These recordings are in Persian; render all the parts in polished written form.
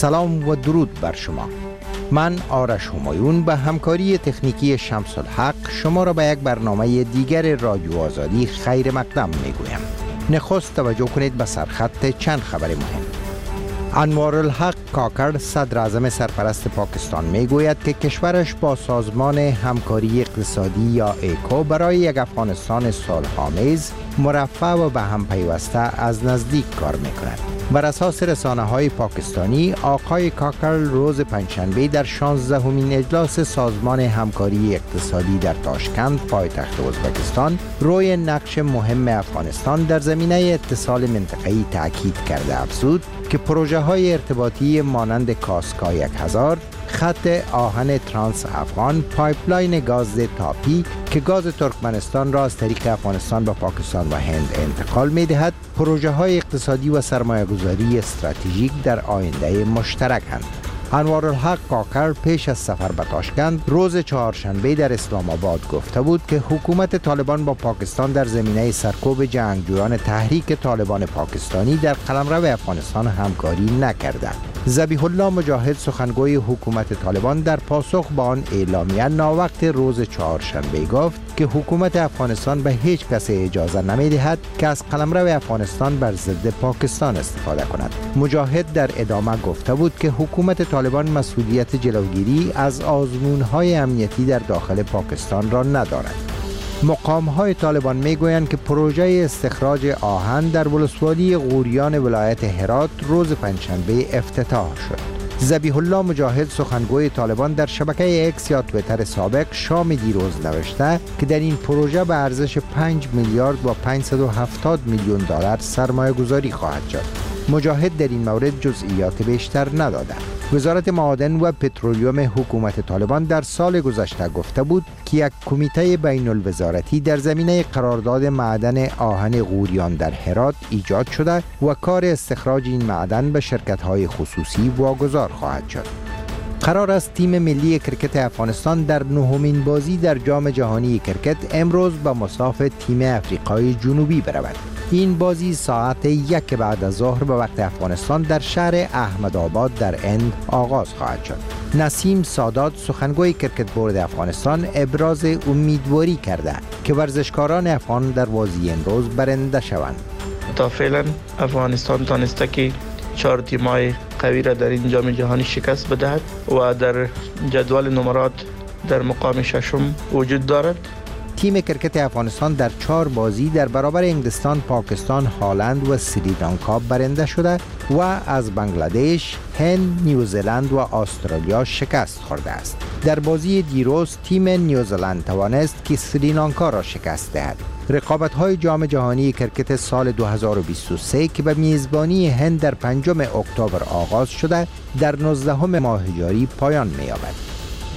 سلام و درود بر شما. من آرش همایون به همکاری تکنیکی شمس الحق شما را به یک برنامه دیگر رادیو آزادی خیر مقدم میگویم. نخست توجه کنید به سرخط چند خبر مهم. انوارالحق کاکر صدر اعظم سرپرست پاکستان میگوید که کشورش با سازمان همکاری اقتصادی یا ایکو برای یک افغانستان صلح‌آمیز، مرفه و به هم پیوسته از نزدیک کار میکند. بر اساس رسانه‌های پاکستانی، آقای کاکر روز پنجشنبه در 16مین اجلاس سازمان همکاری اقتصادی در تاشکند، پایتخت ازبکستان، روی نقش مهم افغانستان در زمینه اتصال منطقه‌ای تاکید کرده افزود که پروژه‌های ارتباطی مانند کاسکا 1000، خط آهن ترانس افغان، پایپلاین گاز تاپی که گاز ترکمنستان را از طریق افغانستان به پاکستان و هند انتقال می‌دهد، پروژه‌های اقتصادی و سرمایه‌گذاری استراتژیک در آینده مشترک‌اند. انوارالحق کاکر پیش از سفر به تاشکند روز چهارشنبه در اسلام آباد گفته بود که حکومت طالبان با پاکستان در زمینه سرکوب جنگجویان تحریک طالبان پاکستانی در قلمرو افغانستان همکاری نکرده. ذبیح الله مجاهد سخنگوی حکومت طالبان در پاسخ به آن اعلامیه ناوقت روز چهارشنبه گفت که حکومت افغانستان به هیچ کس اجازه نمی‌دهد که از قلمرو افغانستان بر ضد پاکستان استفاده کند. مجاهد در ادامه گفته بود که حکومت طالبان مسئولیت جلوگیری از آزمون‌های امنیتی در داخل پاکستان را ندارد. مقام‌های طالبان می‌گویند که پروژه استخراج آهن در ولسوالی غوریان ولایت هرات روز پنجشنبه افتتاح شد. ذبیح الله مجاهد سخنگوی طالبان در شبکه اکس یا توییتر سابق شام دیروز نوشته که در این پروژه به ارزش 5 میلیارد و 570 میلیون دلار سرمایه گذاری خواهد شد. مجاهد در این مورد جزئیات بیشتر نداده. وزارت معادن و پترولیوم حکومت طالبان در سال گذشته گفته بود که یک کمیته بین الوزارتی در زمینه قرارداد معدن آهن غوریان در هرات ایجاد شده و کار استخراج این معدن به شرکت‌های خصوصی واگذار خواهد شد. قرار است تیم ملی کرکت افغانستان در نهمین بازی در جام جهانی کرکت امروز به مصاف تیم افریقای جنوبی برود. این بازی ساعت 1 بعد از ظهر به وقت افغانستان در شهر احمدآباد در هند آغاز خواهد شد. نسیم سادات سخنگوی کرکت بورد افغانستان ابراز امیدواری کرده که ورزشکاران افغان در بازی امروز برنده شوند. تا فعلا افغانستان تانسته که 4 تیم‌های قوی را در این جام جهانی شکست بدهد و در جدول نمرات در مقام ششم وجود دارد. تیم کرکت افغانستان در 4 بازی در برابر انگلستان، پاکستان، هلند و سریلانکا برنده شده و از بنگلادش، هند، نیوزلند و استرالیا شکست خورده است. در بازی دیروز تیم نیوزلند توانست که سریلانکا را شکست دهد. رقابت‌های جام جهانی کرکت سال 2023 که به میزبانی هند در 5 اکتبر آغاز شده در 19 ماه جاری پایان می‌یابد.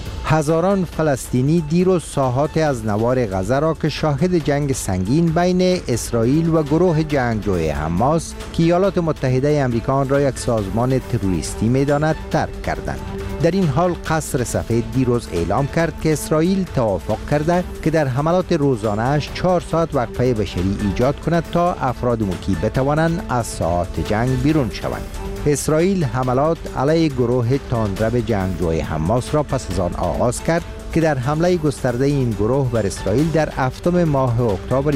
هزاران فلسطینی دیروز ساحات از نوار غزه را که شاهد جنگ سنگین بین اسرائیل و گروه جنگجوی حماس که ایالات متحده آمریکا آن را یک سازمان تروریستی می‌داند ترک کردند. در این حال قصر سفید دیروز اعلام کرد که اسرائیل توافق کرده که در حملات روزانه‌اش 4 ساعت وقفه بشری ایجاد کند تا افراد مکی بتوانند از ساحات جنگ بیرون شوند. اسرائیل حملات علیه گروه تندرو جنگجوی حماس را پس از آن آغاز کرد که در حمله گسترده این گروه بر اسرائیل در 7 ماه اکتبر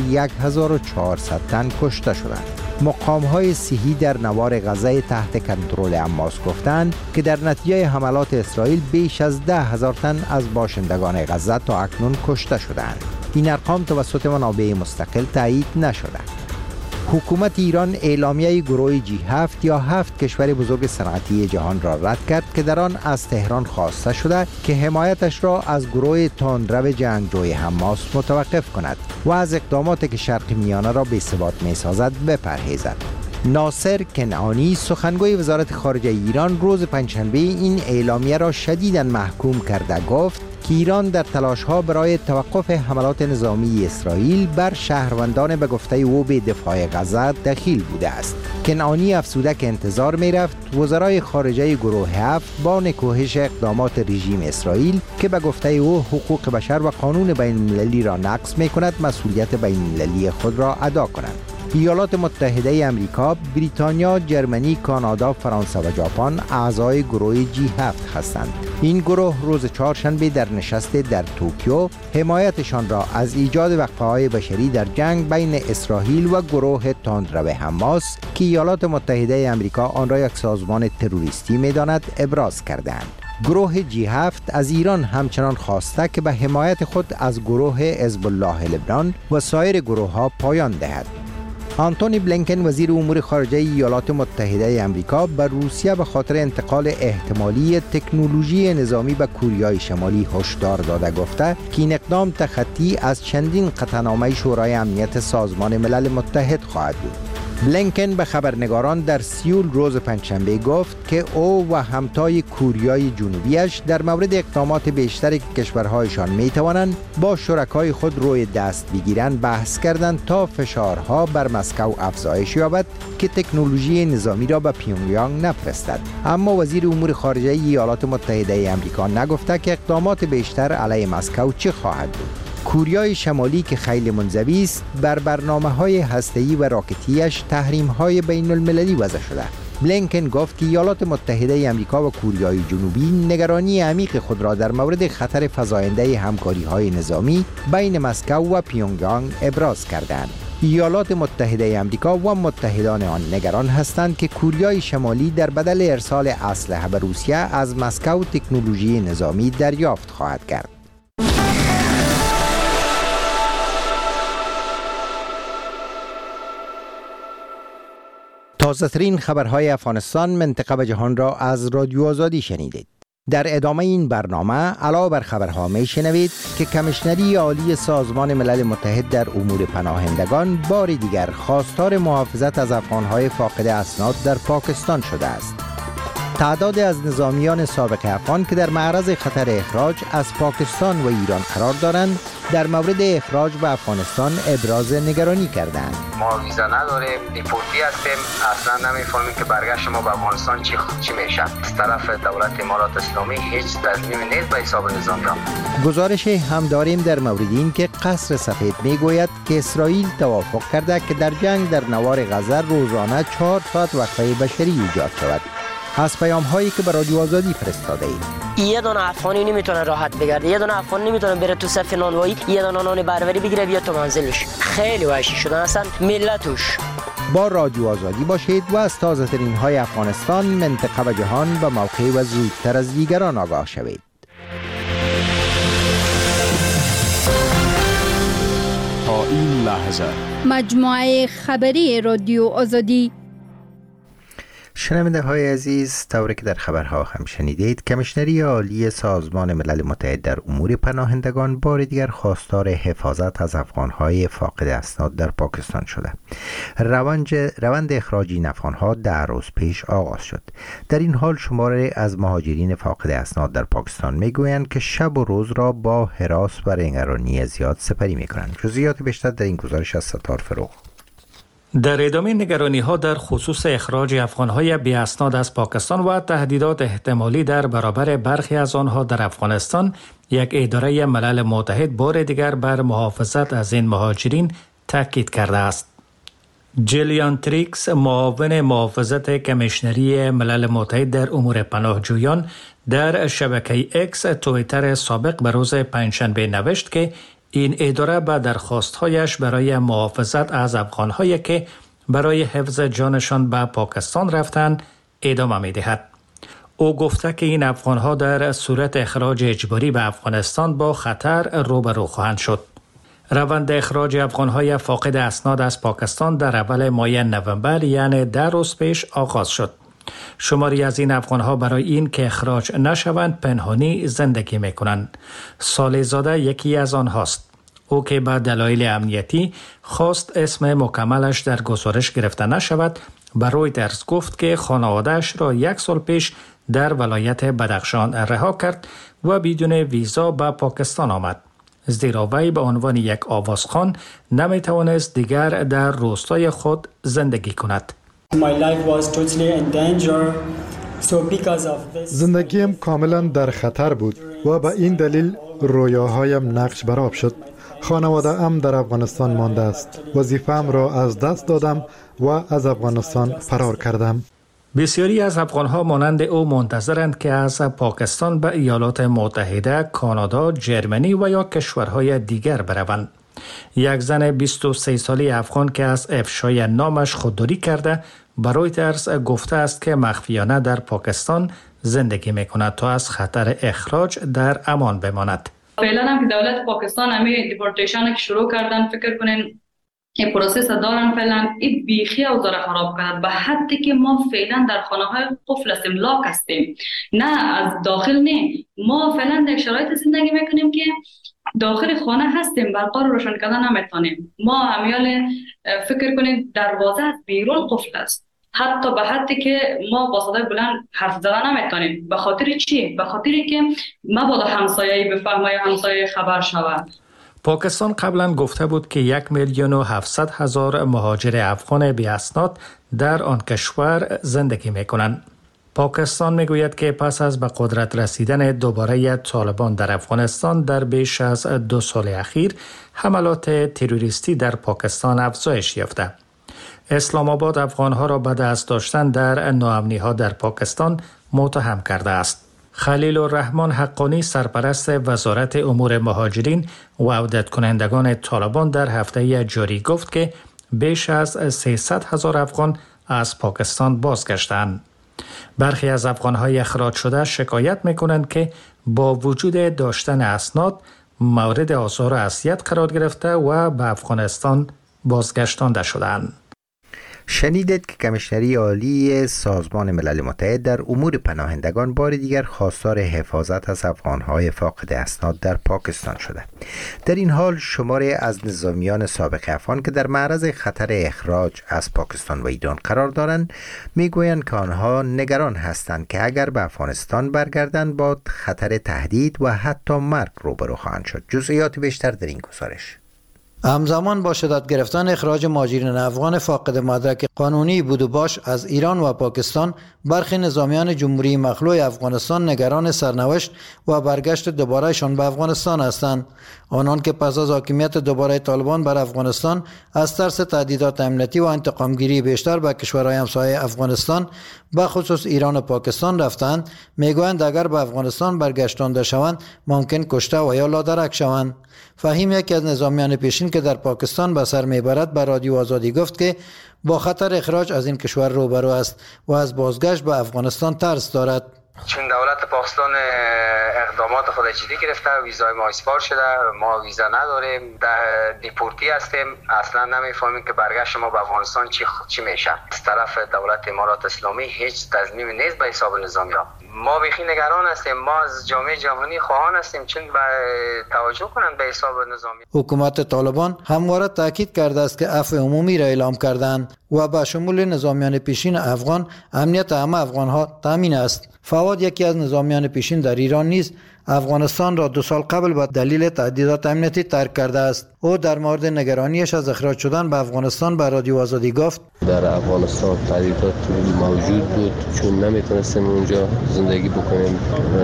1400 تن کشته شدند. مقام‌های صحی در نوار غزه تحت کنترل حماس گفتند که در نتیجه حملات اسرائیل بیش از 10,000 تن از باشندگان غزه تا اکنون کشته شدند. این ارقام توسط منابع مستقل تایید نشده. حکومت ایران اعلامیه گروه G7 یا 7 کشور بزرگ صنعتی جهان را رد کرد که در آن از تهران خواسته شده که حمایتش را از گروه تندرو جنگجوی حماس متوقف کند و از اقداماتی که شرق میانه را بی‌ثبات می‌سازد بپرهیزد. ناصر کنعانی سخنگوی وزارت خارجه ایران روز پنجشنبه این اعلامیه را شدیداً محکوم کرده گفت که ایران در تلاش‌ها برای توقف حملات نظامی اسرائیل بر شهروندان به گفته او به دفاع غزه دخیل بوده است. کنعانی افزوده که انتظار می‌رفت وزرای خارجه گروه 7 با نکوهش اقدامات رژیم اسرائیل که به گفته او حقوق بشر و قانون بین‌المللی را نقض می‌کند مسئولیت بین‌المللی خود را ادا کنند. ایالات متحده امریکا، بریتانیا، جرمنی، کانادا، فرانسه و ژاپن اعضای گروه G7 هستند. این گروه روز چهارشنبه در نشست در توکیو حمایتشان را از ایجاد وقفه‌های بشری در جنگ بین اسرائیل و گروه تندرو حماس که ایالات متحده امریکا آن را یک سازمان تروریستی می‌داند ابراز کردند. گروه G7 از ایران همچنان خواسته که به حمایت خود از گروه حزب الله لبنان و سایر گروه‌ها پایان دهد. آنتونی بلینکن وزیر امور خارجه ایالات متحده امریکا به روسیه به خاطر انتقال احتمالی تکنولوژی نظامی به کوریای شمالی هشدار داده گفته که این اقدام تخطی از چندین قطعنامه شورای امنیت سازمان ملل متحد خواهد بود. بلینکن به خبرنگاران در سیول روز پنجشنبه گفت که او و همتای کوریای جنوبیش در مورد اقدامات بیشتری که کشورهایشان می توانند با شرکای خود روی دست بگیرند بحث کردند تا فشارها بر مسکو افزایش یابد که تکنولوژی نظامی را به پیونگیانگ نفرستد. اما وزیر امور خارجه ایالات متحده آمریکا نگفته که اقدامات بیشتر علیه مسکو چه خواهد بود. کوریای شمالی که خیلی منزوی است بر برنامه‌های هسته‌ای و راکتیش تحریم‌های بین‌المللی وضع شده. بلینکن گفت که ایالات متحده آمریکا و کوریای جنوبی نگرانی عمیق خود را در مورد خطر فزاینده همکاری‌های نظامی بین مسکو و پیونگیانگ ابراز کردند. ایالات متحده آمریکا و متحدان آن نگران هستند که کوریای شمالی در بدل ارسال اسلحه به روسیه از مسکو تکنولوژی نظامی دریافت خواهد کرد. تازه‌ترین خبرهای افغانستان، منطقه و جهان را از رادیو آزادی شنیدید. در ادامه این برنامه علاوه بر خبرها میشنوید که کمیشنری عالی سازمان ملل متحد در امور پناهندگان بار دیگر خواستار محافظت از افغانهای فاقد اسناد در پاکستان شده است. تعداد از نظامیان سابق افغان که در معرض خطر اخراج از پاکستان و ایران قرار دارند در مورد اخراج به افغانستان ابراز نگرانی کردند. ما ویزا نداریم، دیپورتی هستیم، اصلا نمیفهمیم که برگشت ما به افغانستان چی میشه. از طرف دولت امارات اسلامی هیچ تصمیمی نیست به حساب نظامیان. گزارش هم داریم در مورد این که قصر سفید میگوید که اسرائیل توافق کرده که در جنگ در نوار غزه روزانه 4 ساعت وقفه بشری ایجاد شود. از پیام هایی که به رادیو آزادی فرستاده اید. یه دونه افغانی نمیتونه راحت بگرده، یه دونه افغانی نمیتونه بره تو صف نانوایی، یه دونه نان بربری بگیره بیاد تو منزلش. خیلی وحشی شدن اصلا ملتش. با رادیو آزادی باشید و از تازه ترین های افغانستان، منطقه و جهان به موقع و زودتر از دیگران آگاه شوید. تا این لحظه مجموعه خبری رادیو آزادی. شنونده های عزیز، طوری که در خبرها هم شنیدید، کمیشنری عالی سازمان ملل متحد در امور پناهندگان بار دیگر خواستار حفاظت از افغانهای فاقد اسناد در پاکستان شده. روند اخراج این افغانها 10 روز پیش آغاز شد. در این حال شماری از مهاجرین فاقد اسناد در پاکستان میگویند که شب و روز را با هراس و نگرانی زیاد سپری میکنند. جزئیات بیشتر در این گزارش از ستار فروغ. در ادامه نگرانی‌ها در خصوص اخراج افغان‌های بی اسناد از پاکستان و تهدیدات احتمالی در برابر برخی از آنها در افغانستان، یک اداره ملل متحد بار دیگر بر محافظت از این مهاجرین تاکید کرده است. جلیان تریکس، معاون محافظت کمیشنری ملل متحد در امور پناهجویان، در شبکه اکس توییتر سابق به روز پنجشنبه نوشت که این اداره به درخواست‌هایش برای محافظت از افغان‌هایی که برای حفظ جانشان به پاکستان رفتند ادامه می‌دهد. او گفته که این افغان‌ها در صورت اخراج اجباری به افغانستان با خطر روبرو خواهند شد. روند اخراج افغان‌های فاقد اسناد از پاکستان در اول ماه نوامبر، یعنی 10 روز پیش آغاز شد. شماری از این افغان‌ها برای این که اخراج نشوند پنهانی زندگی می‌کنند. صالح‌زاده یکی از آنهاست. او که به دلایل امنیتی خواست اسم مکملش در گزارش گرفته نشود، به رویترز گفت که خانواده‌اش را 1 سال پیش در ولایت بدخشان رها کرد و بدون ویزا به پاکستان آمد. زیرا وی به عنوان یک آوازخوان نمی‌توانست دیگر در روستای خود زندگی کند. زندگیم کاملا در خطر بود و به این دلیل رویاهایم نقش برآب شد. خانواده ام در افغانستان مانده است. وظیفه‌ام را از دست دادم و از افغانستان فرار کردم. بسیاری از افغانها مانند او منتظرند که از پاکستان به ایالات متحده، کانادا، جرمنی و یا کشورهای دیگر بروند. یک زن 23 ساله افغان که از افشای نامش خودداری کرده به رویترز گفته است که مخفیانه در پاکستان زندگی میکند تا از خطر اخراج در امان بماند. فعلا هم که دولت پاکستان همه دیپورتیشن که شروع کردن، فکر کنین این پروسس دارن فعلا این بیخی اوضاع خراب کرد به حدی که ما فعلا در خانه های قفل هستیم، لاک هستیم، نه از داخل نه. ما فعلا در شرایط زندگی میکنیم که داخل خانه هستیم، برقا رو روشن کردن نمیتونیم. ما همیال فکر کنید دروازه از بیرون قفل است، حتی به حدی که ما با صدای بلند حرف زدن نمیتونیم. به خاطر چی؟ به خاطری که مبادا همسایه‌ای بفهمه یا همسایه خبر شود. پاکستان قبلا گفته بود که 1,700,000 مهاجر افغان بی اسناد در آن کشور زندگی میکنند. پاکستان میگوید که پس از به قدرت رسیدن دوباره طالبان در افغانستان در بیش از 2 سال اخیر حملات تروریستی در پاکستان افزایش یافته. اسلام آباد افغانها را به دست داشتن در ناامنی‌ها در پاکستان متهم کرده است. خلیل الرحمن حقانی سرپرست وزارت امور مهاجرین و عودت کنندگان طالبان در هفته جاری گفت که بیش از 300,000 افغان از پاکستان بازگشتند. برخی از افغان‌های اخراج شده شکایت می‌کنند که با وجود داشتن اسناد مورد آزار و اذیت قرار گرفته و به افغانستان بازگشتانده شدند. شنیدید که کمیشنری عالی سازمان ملل متحد در امور پناهندگان بار دیگر خواستار حفاظت از افغانهای فاقد اسناد در پاکستان شده. در این حال شماری از نظامیان سابق افغان که در معرض خطر اخراج از پاکستان و ایران قرار دارند میگویند که آنها نگران هستند که اگر به افغانستان برگردند با خطر تهدید و حتی مرگ روبرو خواهند شد. جزئیات بیشتر در این گزارش. همزمان با شدت گرفتن اخراج مهاجرین افغان فاقد مدرک قانونی بود و باش از ایران و پاکستان، برخی نظامیان جمهوری مخلوع افغانستان نگران سرنوشت و برگشت دوبارهشان به افغانستان هستند. آنان که پس از حاکمیت دوباره طالبان بر افغانستان از ترس تهدیدات امنیتی و انتقامگیری بیشتر به کشورهای همسایه افغانستان به خصوص ایران و پاکستان رفتند، میگویند اگر به افغانستان برگشتانده شوند ممکن کشته و یا لادرک شوند. فهیم، یکی از نظامیان پیشین که در پاکستان به سر میبرد، به رادیو آزادی گفت که با خطر اخراج از این کشور روبرو است و از بازگشت به افغانستان ترس دارد. چون دولت پاکستان اقدامات خود جدی گرفته، ویزای ما اسپار شده، ما ویزا نداریم، در دیپورتی هستیم، اصلا نمیفهمیم که برگشت ما به افغانستان چی میشه. از طرف دولت امارات اسلامی هیچ تضمینی نیست به حساب نظامیان. ما بیخی نگران هستیم، ما از جامعه جهانی خواهان هستیم چون به توجه کنند به حساب نظامی. حکومت طالبان همواره تاکید کرده است که عفو عمومی را اعلام کردند و به شمول نظامیان پیشین افغان امنیت همه افغانها تامین است. فواد، یکی از نظامیان پیشین در ایران نیز افغانستان را 2 سال قبل به دلیل تهدیدات امنیتی ترک کرده است. او در مورد نگرانیش از اخراج شدن به افغانستان به رادیو آزادی گفت: در افغانستان تهدیدات موجود بود، چون نمیتونستیم اونجا زندگی بکنیم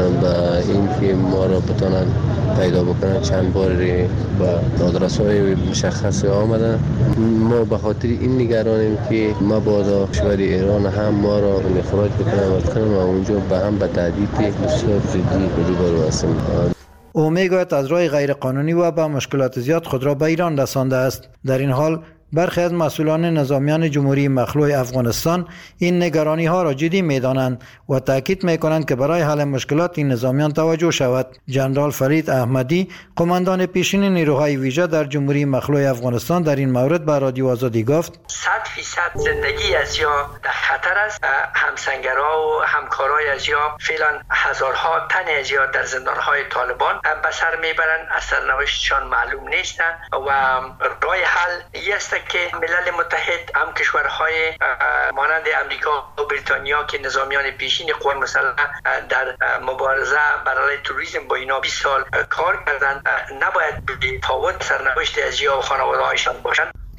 و اینکه ما را بتونن پیدا بکنن چند بار به آدرس‌های مشخص آمدن. ما به خاطر این نگرانیم که مبادا کشور ایران هم ما را اخراج بکنن و اونجا به هم به تهدید بسیار جدی روبرو هستیم. او میگوید از راه غیرقانونی و با مشکلات زیاد خود را به ایران رسانده است. در این حال برخی از مسئولان نظامیان جمهوری مخلوع افغانستان این نگرانی ها را جدی می‌دانند و تاکید می‌کنند که برای حل مشکلات این نظامیان توجه شود. جنرال فرید احمدی، قماندان پیشین نیروهای ویژه در جمهوری مخلوع افغانستان، در این مورد به رادیو آزادی گفت: 100% زندگی از یا در خطر است. همسنگرها و همکارای از یا فعلا هزارها تن از یا در زندانهای طالبان به سر میبرند، از سرنوشتشان معلوم نیستند و راه حل است که ملل متحد هم کشورهای مانند امریکا و بریتانیا که نظامیان پیشین قوای مسلحه در مبارزه برای تروریسم با اینا 20 سال کار کردند، نباید بی تفاوت سرنوشت از یا و خانواده‌هایشان باشند.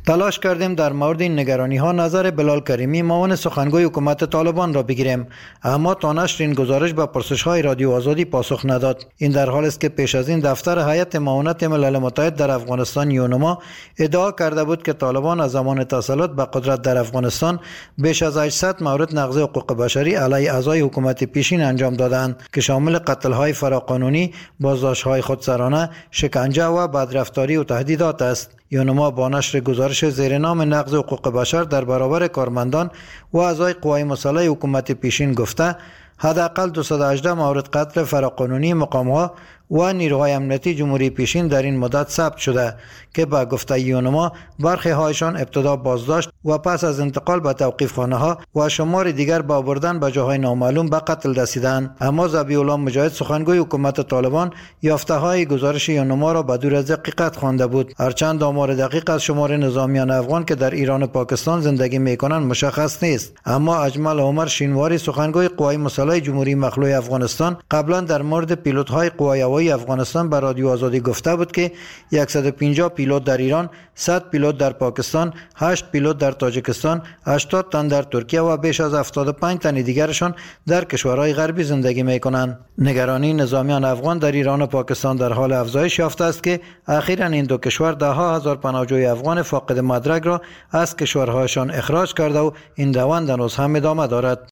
تلاش کردیم در مورد این نگرانی ها نظر بلال کریمی معاون سخنگوی حکومت طالبان را بگیریم، اما تا نشر این گزارش به پرسش های رادیو آزادی پاسخ نداد. این در حالی است که پیش از این دفتر هیئت معاونت ملل متحد در افغانستان یونما ادعا کرده بود که طالبان از زمان تسلط به قدرت در افغانستان بیش از 800 مورد نقض حقوق بشری علیه اعضای حکومت پیشین انجام دادند که شامل قتل های فراقانونی، بازداشت های خودسرانه، شکنجه و بدرفتاری و تهدیدات است. یونما با نشر گزارش زیر نام نقض حقوق بشر در برابر کارمندان و اعضای قوای مسلح حکومت پیشین گفته حداقل 218 مورد قتل فراقانونی مقام‌ها و نیروهای امنیتی جمهوری پیشین در این مدت ثبت شده که با گفته یونما برخی هایشان ابتدا بازداشت و پس از انتقال به توقیفخانه ها و شمار دیگر با بردن به جاهای نامعلوم به قتل رسیدند. اما ذبیح الله مجاهد سخنگوی حکومت طالبان یافته های گزارش یونما را بدون از دقیقت خوانده بود. هرچند آمار دقیق از شمار نظامیان افغان که در ایران و پاکستان زندگی میکنند مشخص نیست، اما اجمل عمر شینواری سخنگوی قوای مسلح جمهوری مخلوع افغانستان قبلا در مورد پیلوت های قوای هوایی افغانستان به رادیو آزادی گفته بود که 150 پیلوت در ایران، 100 پیلوت در پاکستان، 8 پیلوت در تاجیکستان، 80 تن در ترکیه و بیش از 75 تن دیگرشان در کشورهای غربی زندگی میکنند. نگرانی نظامیان افغان در ایران و پاکستان در حال افزایش یافته است که اخیراً این دو کشور ده ها هزار پناهجوی افغان فاقد مدرک را از کشورهایشان اخراج کرده و این روند هنوز هم ادامه دارد.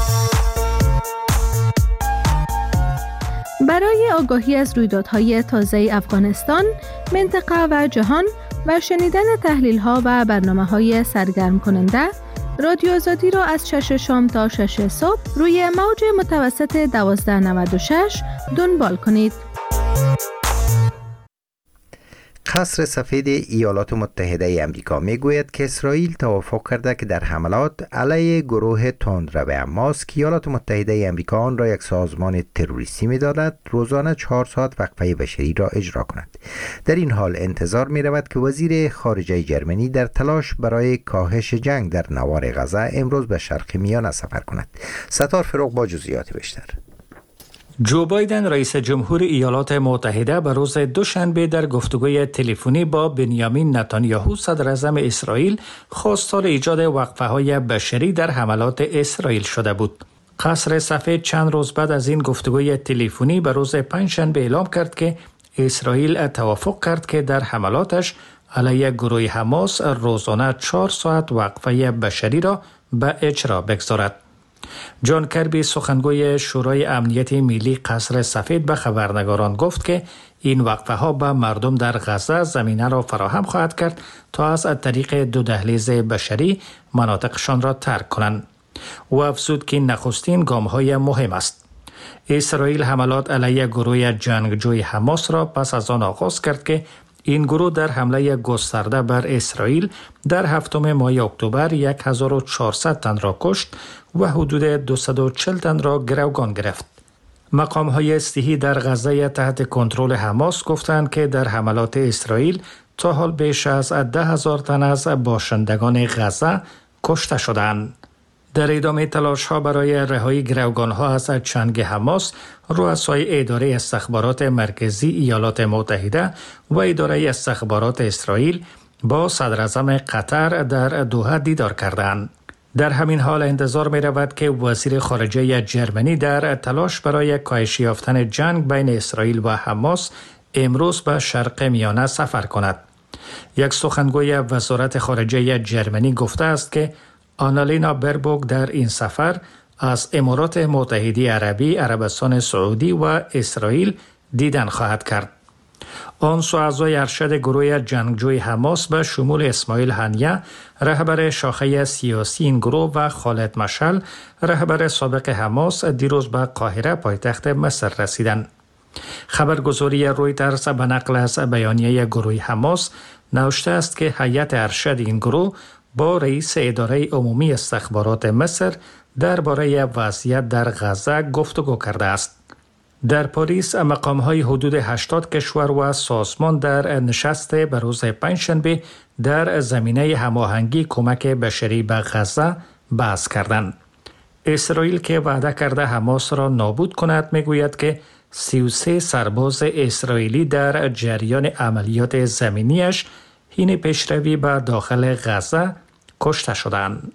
برای آگاهی از رویدادهای تازه افغانستان، منطقه و جهان و شنیدن تحلیل‌ها و برنامه‌های سرگرم کننده، رادیو آزادی را از 6 شام تا 6 صبح روی موج متوسط 1296 دنبال کنید. قصر سفید ایالات متحده امریکا میگوید که اسرائیل توافق کرده که در حملات علیه گروه تندرو حماس که ایالات متحده امریکا آن را یک سازمان تروریستی می‌داند روزانه 4 ساعت وقفه بشری را اجرا کند. در این حال انتظار می‌رود که وزیر خارجه جرمنی در تلاش برای کاهش جنگ در نوار غزه امروز به شرق میانه سفر کند. ستار فروغ با جزئیات بیشتر. جو بایدن رئیس جمهور ایالات متحده به روز دوشنبه در گفتگوی تلفنی با بنیامین نتانیاهو صدر اعظم اسرائیل خواستار ایجاد وقفه‌های بشری در حملات اسرائیل شده بود. قصر سفید چند روز بعد از این گفتگوی تلفنی به روز پنجشنبه اعلام کرد که اسرائیل توافق کرد که در حملاتش علیه گروه حماس روزانه 4 ساعت وقفه بشری را به اجرا بگذارد. جان کربی سخنگوی شورای امنیت ملی قصر سفید به خبرنگاران گفت که این وقفه ها به مردم در غزه زمینه را فراهم خواهد کرد تا از طریق 2 دهلیز بشری مناطقشان را ترک کنند. او افزود که نخستین گام های مهم است. اسرائیل حملات علیه گروه جنگجوی حماس را پس از آن آغاز کرد که این گروه در حمله گسترده بر اسرائیل در 7 ماه اکتبر 1400 تن را کشت و حدود 240 تن را گروگان گرفت. مقام‌های صحی در غزه تحت کنترل حماس گفتند که در حملات اسرائیل تا حال بیش از 10,000 تن از باشندگان غزه کشته شدند. در ادامه تلاش‌ها برای رهایی گروگان‌ها از چنگ حماس، رؤسای اداره استخبارات مرکزی ایالات متحده و اداره استخبارات اسرائیل با صدر اعظم قطر در دوحه دیدار کردند. در همین حال انتظار می رود که وزیر خارجه جرمنی در تلاش برای کاهش یافتن جنگ بین اسرائیل و حماس امروز به شرق میانه سفر کند. یک سخنگوی وزارت خارجه جرمنی گفته است که آنالینا بربوک در این سفر از امارات متحده عربی، عربستان سعودی و اسرائیل دیدن خواهد کرد. آن سو اعضای ارشد گروه جنگجوی حماس به شمول اسماعیل هنیه رهبر شاخه سیاسی این گروه و خالد مشعل رهبر سابق حماس دیروز به قاهره پایتخت مصر رسیدند. خبرگزاری رویترز به نقل از بیانیه گروه حماس نوشته است که هیئت ارشد این گروه با رئیس اداره عمومی استخبارات مصر درباره وضعیت در غزه گفتگو کرده است. در پاریس مقام‌های حدود 80 کشور و سازمان در نشست به روز پنجشنبه در زمینه هماهنگی کمک بشری به غزه بحث کردند. اسرائیل که وعده کرده حماس را نابود کند میگوید که 33 سرباز اسرائیلی در جریان عملیات زمینیش حین پیشروی به داخل غزه کشته شدند.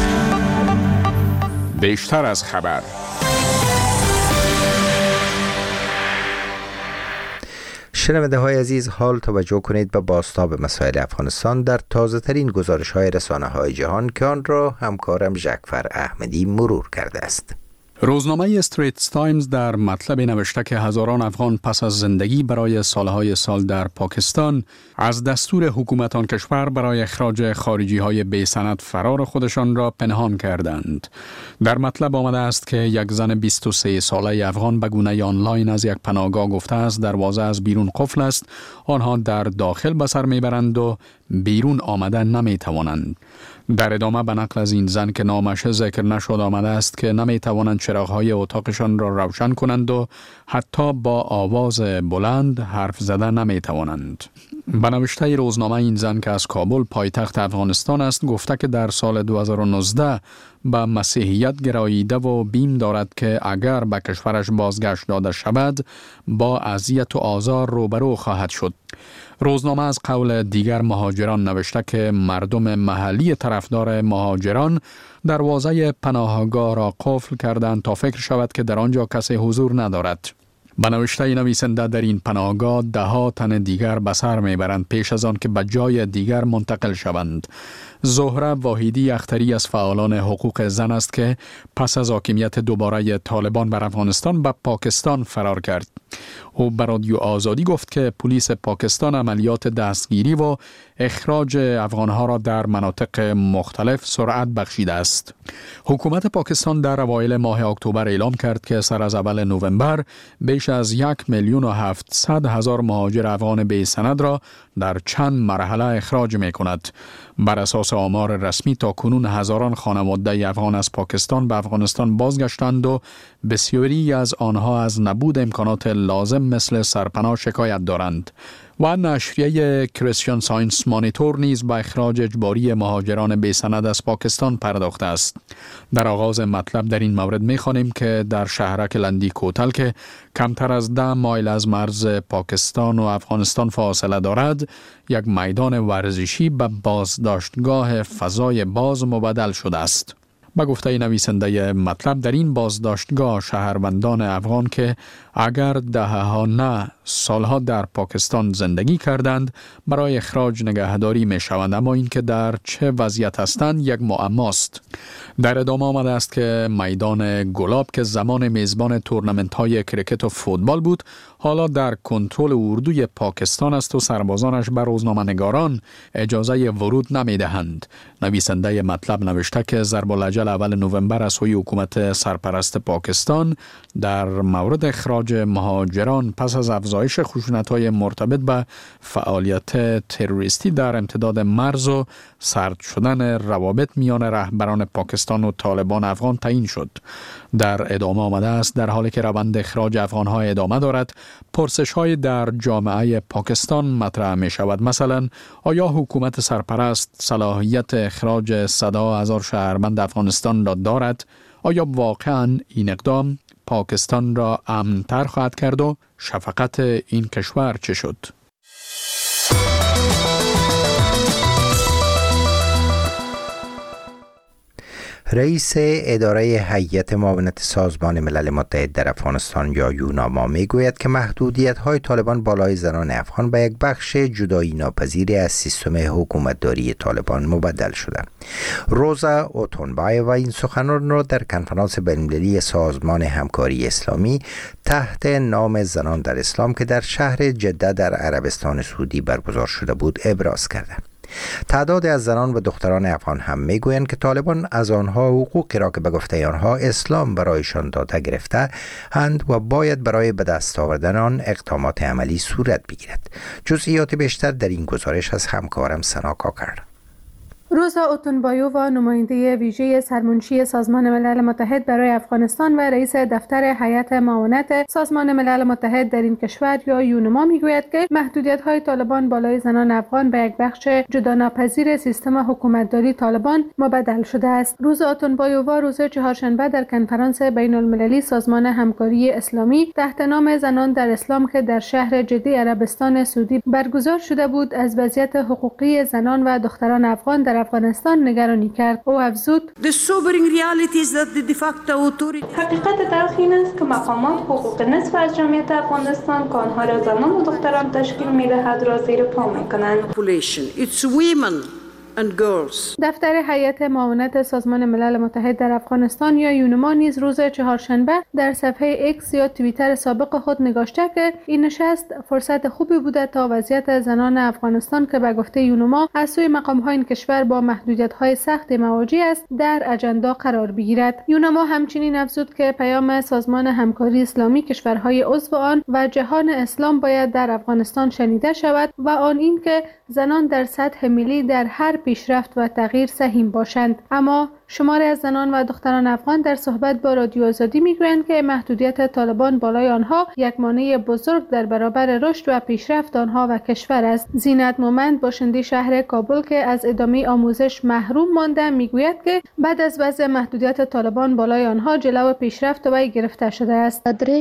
بیشتر از خبر. شنونده های عزیز، حال توجه کنید به بازتاب مسائل افغانستان در تازه ترین گزارش های رسانه های جهان که آن را همکارم جعفر احمدی مرور کرده است. روزنامه استریتس تایمز در مطلب نوشته که هزاران افغان پس از زندگی برای سالهای سال در پاکستان از دستور حکومت آن کشور برای اخراج خارجی های بی سند فرار خودشان را پنهان کردند. در مطلب آمده است که یک زن 23 ساله افغان به گونه آنلاین از یک پناهگاه گفته است دروازه از بیرون قفل است، آنها در داخل به سر میبرند و بیرون آمدن نمی توانند. در ادامه به نقل از این زن که نامش ذکر نشد آمده است که نمی توانند چراغ‌های اتاقشان را روشن کنند و حتی با آواز بلند حرف زدن نمی توانند. به نوشته روزنامه این زن که از کابل پایتخت افغانستان است گفته که در سال 2019 به مسیحیت گراییده و بیم دارد که اگر به کشورش بازگشت داده شود با اذیت و آزار روبرو خواهد شد. روزنامه از قول دیگر مهاجران نوشته که مردم محلی طرفدار مهاجران دروازه پناهگاه را قفل کردند تا فکر شود که در آنجا کسی حضور ندارد. به نوشته نویسنده در این پناهگاه 10 تن دیگر به سر میبرند پیش از آن که به جای دیگر منتقل شوند. زهره واحدی اختری از فعالان حقوق زن است که پس از حاکمیت دوباره طالبان بر افغانستان به پاکستان فرار کرد. او به رادیو آزادی گفت که پلیس پاکستان عملیات دستگیری و اخراج افغانها را در مناطق مختلف سرعت بخشیده است. حکومت پاکستان در اوایل ماه اکتبر اعلام کرد که سر از اول نوامبر بیش از 1,700,000 مهاجر افغان بی سند را در چند مرحله اخراج می کند. بر اساس آمار رسمی تا کنون هزاران خانواده افغان از پاکستان به افغانستان بازگشتند و بسیاری از آنها از نبود امکانات لازم مثل سرپناه شکایت دارند. و نشریه کریستیان ساینس مانیتور نیز به اخراج اجباری مهاجران بی سند از پاکستان پرداخته است. در آغاز مطلب در این مورد می‌خوانیم که در شهرک لندی کوتل که کمتر از 10 مایل از مرز پاکستان و افغانستان فاصله دارد، یک میدان ورزشی به بازداشتگاه فضای باز مبدل شده است. به گفته نویسنده مطلب در این بازداشتگاه شهروندان افغان که اگر دهه‌ها نه سالها در پاکستان زندگی کردند برای اخراج نگهداری می شوند، اما اینکه در چه وضعیت هستند یک معماست. در ادامه آمده است که میدان گلاب که زمان میزبان تورنمنت های کرکت و فوتبال بود حالا در کنترل اردوی پاکستان است و سربازانش به روزنامه‌نگاران اجازه ورود نمی دهند. نویسنده مطلب نوشته که ضرب الاجل اول نوامبر از سوی حکومت سرپرست پاکستان در مورد اخراج مهاجران پس از افزایش خشونت‌های مرتبط به فعالیت تروریستی در امتداد مرز و سرد شدن روابط میان رهبران پاکستان و طالبان افغان تعیین شد. در ادامه آمده است در حالی که روند اخراج افغان‌ها ادامه دارد، پرسش‌های در جامعه پاکستان مطرح می شود. مثلا آیا حکومت سرپرست صلاحیت اخراج 100,000 شهروند افغانستان را دارد؟ آیا واقعاً این اقدام پاکستان را امن‌تر خواهد کرد و شفقت این کشور چه شد؟ رئیس اداره هیئت معاونت سازمان ملل متحد در افغانستان یا یوناما میگوید که محدودیت‌های طالبان بالای زنان افغان به یک بخش جدایی ناپذیری از سیستم حکومتداری طالبان مبدل شده. روزا اوتونبایووا این سخنان را در کنفرانس بین‌المللی سازمان همکاری اسلامی تحت نام زنان در اسلام که در شهر جده در عربستان سعودی برگزار شده بود ابراز کردند. تعداد از زنان و دختران افغان هم میگویند که طالبان از آنها حقوقی را که به گفته آنها اسلام برایشان داده گرفته اند و باید برای به دست آوردن آن اقدامات عملی صورت بگیرد. جزئیات بیشتر در این گزارش از همکارم سنا کاکر. روزا اوتونبایووا نماینده ویژه سرمنشی سازمان ملل متحد برای افغانستان و رئیس دفتر هیئت معاونت سازمان ملل متحد در این کشور یا یونما میگوید که محدودیت‌های طالبان بالای زنان افغان به یک بخش جداناپذیر سیستم حکومتداری طالبان مبدل شده است. روز اوتونبایووا روز چهارشنبه در کنفرانس بین‌المللی سازمان همکاری اسلامی تحت نام زنان در اسلام که در شهر جده عربستان سعودی برگزار شده بود از وضعیت حقوقی زنان و دختران افغان در افغانستان نگرانی کرد. او افزود: حقیقت تلخ این است که مقامات حقوق نصف از جمعیت افغانستان که آنها را زنان و دختران تشکیل می‌دهد را زیر پا می‌کنند. دفتر هیئت معاونت سازمان ملل متحد در افغانستان یا یونما نیز روز چهارشنبه در صفحه ایکس یا توییتر سابق خود نگاشته که این نشست فرصت خوبی بوده تا وضعیت زنان افغانستان که به گفته یونما از سوی مقام‌های این کشور با محدودیت‌های سخت مواجه است در اجندا قرار بگیرد. یونما همچنین افزود که پیام سازمان همکاری اسلامی کشورهای عضو آن و جهان اسلام باید در افغانستان شنیده شود و آن این که زنان در سطح ملی در هر پیشرفت و تغییر سهیم باشند. اما شماری از زنان و دختران افغان در صحبت با رادیو آزادی میگویند که محدودیت طالبان بالای آنها یک مانع بزرگ در برابر رشد و پیشرفت آنها و کشور است. زینت مومند باشنده شهر کابل که از ادامه آموزش محروم مانده میگوید که بعد از وضع محدودیت طالبان بالای آنها جلو پیشرفت وی گرفته شده است.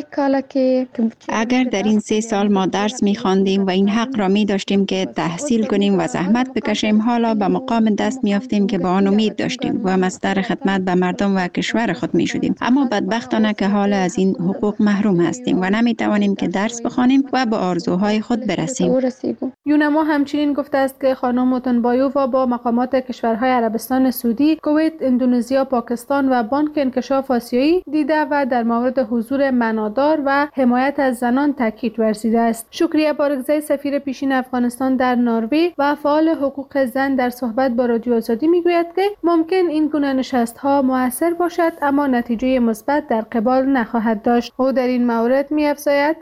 اگر در این 3 سال ما درس می‌خواندیم و این حق را می‌داشتیم که تحصیل کنیم و زحمت بکشیم، حالا به مقام دست می‌یافتیم که با آن امید داشتیم و مصدر خدمت به مردم و کشور خود می‌شدیم. اما بدبختانه که حالا از این حقوق محروم هستیم و نمی‌توانیم که درس بخوانیم و به آرزوهای خود برسیم. یونما همچنین گفته است که خانم اوتونبایووا با مقامات کشورهای عربستان سعودی، کویت، اندونزیا، پاکستان و بانک انکشاف آسیایی دیده و در مورد حضور معنادار و حمایت از زنان تاکید ورزیده است. شکریه بارگزی سفیر پیشین افغانستان در نروژ و فعال حقوق زن در صحبت با رادیو آزادی میگوید که ممکن این گونه نشست‌ها موثر باشد اما نتیجه مثبت در قبال نخواهد داشت. او در این مورد می‌افزاید: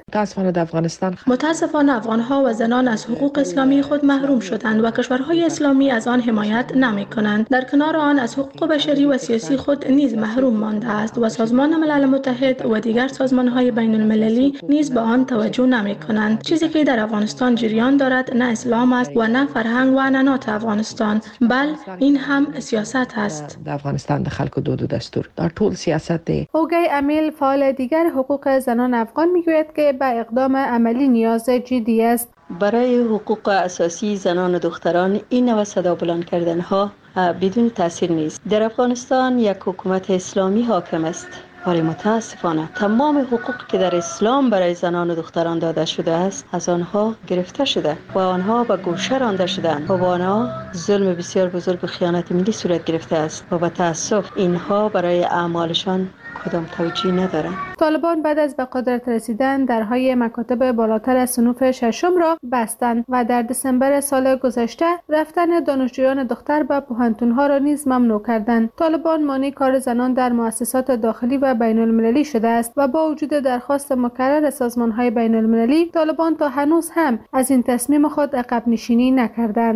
متاسفانه افغان‌ها و زنان از حقوق اسلامی خود محروم شدند و کشورهای اسلامی از آن حمایت نمی‌کنند. در کنار آن از حقوق بشری و سیاسی خود نیز محروم مانده است و سازمان ملل متحد و دیگر سازمان‌های بین‌المللی نیز به آن توجه نمی‌کنند. چیزی که در افغانستان جریان دارد نه اسلام است و نه فرهنگ و عنعنات افغانستان، بل این هم سیاست است. در افغانستان د خلکو دود و دستور دا ټول سیاست دی. اوگی امیل فعال دیگر حقوق زنان افغان میگوید که به اقدام عملی نیاز جدی است. برای حقوق اساسی زنان و دختران این نوع صدا بلند کردن ها بدون تاثیر نیست. در افغانستان یک حکومت اسلامی حاکم است، ولی متاسفانه تمام حقوق که در اسلام برای زنان و دختران داده شده است از آنها گرفته شده و آنها به گوشه رانده شدند و با آنها ظلم بسیار بزرگ و خیانت ملی صورت گرفته است و به تأسف اینها برای اعمالشان کدام توجیه ندارند. طالبان بعد از به قدرت رسیدن درهای مکاتب بالاتر از صنوف ششم را بستند و در دسامبر سال گذشته رفتن دانشجویان دختر به پوهنتون‌ها را نیز ممنوع کردند. طالبان مانع کار زنان در مؤسسات داخلی و بین‌المللی شده است و با وجود درخواست مکرر سازمان‌های بین‌المللی، طالبان تا هنوز هم از این تصمیم خود عقب نشینی نکردند.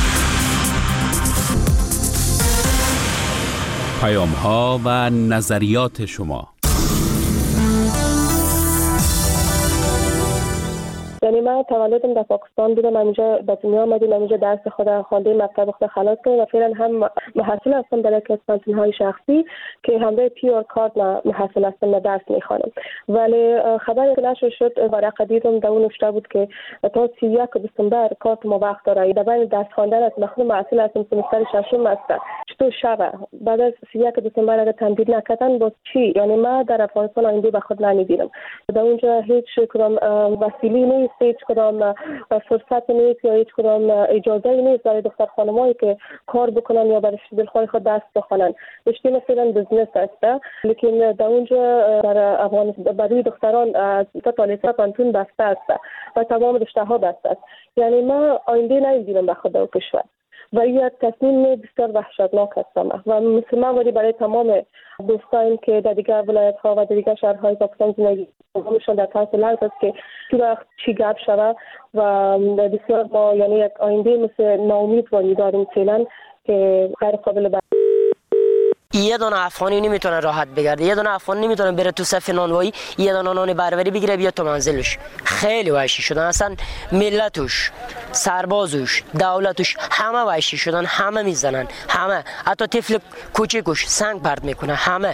پیام‌ها و نظریات شما. یعنی من تولدم در پاکستان بودم، همینجا به دنیا آمدیم، همینجا درس خود خواندیم، مکتب خود خلاص کردیم و فعلا هم محصل هستم در یک از کانتین‌های شخصی که همراه پیور کارت محصل هستم و درس میخوانم. ولی خبری که نشر شد ورقه دیدم در اون نوشته بود که تا 31 دسامبر کارت ما وقت داره. در بین درس خواندن است، مخصوصا محصل هستم سمستر ششم است. چطور شبه بعد از 31 دسامبر اگر تمدید نکردن باز چی؟ یعنی ما در افغانستان آینده به خود نمی‌بینم. در اونجا هیچ کدام وسیله نیست، هیچ کدام فرصت نیست یا هیچ کدام اجازه نیست برای دختر خانمایی که کار بکنن یا برای دلخواه خود درس بخونن. رشته مثلا بزنس است، لیکن در اونجا در افغانستان برای دختران تا تالیسا پانتون بسته است و تمام رشته ها بسته است. یعنی ما آینده نمی‌بینم به خود در کشور و یک تصمیم بسیار وحشتناک هستم و مسلمان ولی برای تمام دوستان که در دیگر ولایت ها و در دیگر شهرهای پاکستان زندگی همشون در طرف لحظه است که تو وقت چی گپ شود و بسیار ما یعنی یک آینده مثل ناامید وانی داریم فعلا که غیر قابل یه دونه افغانی نمیتونه راحت بگرده، یه دونه افغانی نمیتونه بره تو صف نانوایی یه دونه نان بربری بگیره بیاد تو منزلش. خیلی وحشی شدن، اصلا ملتش، سربازش، دولتش همه وحشی شدن، همه میزنن، همه، حتی طفل کوچیکش سنگ پرت میکنه، همه.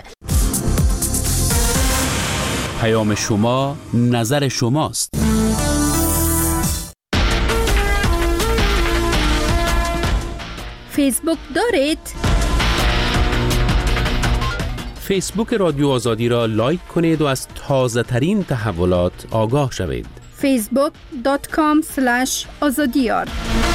پیام شما نظر شماست. فیسبوک دارید؟ فیسبوک رادیو آزادی را لایک کنید و از تازه ترین تحولات آگاه شوید. facebook.com/azadiyar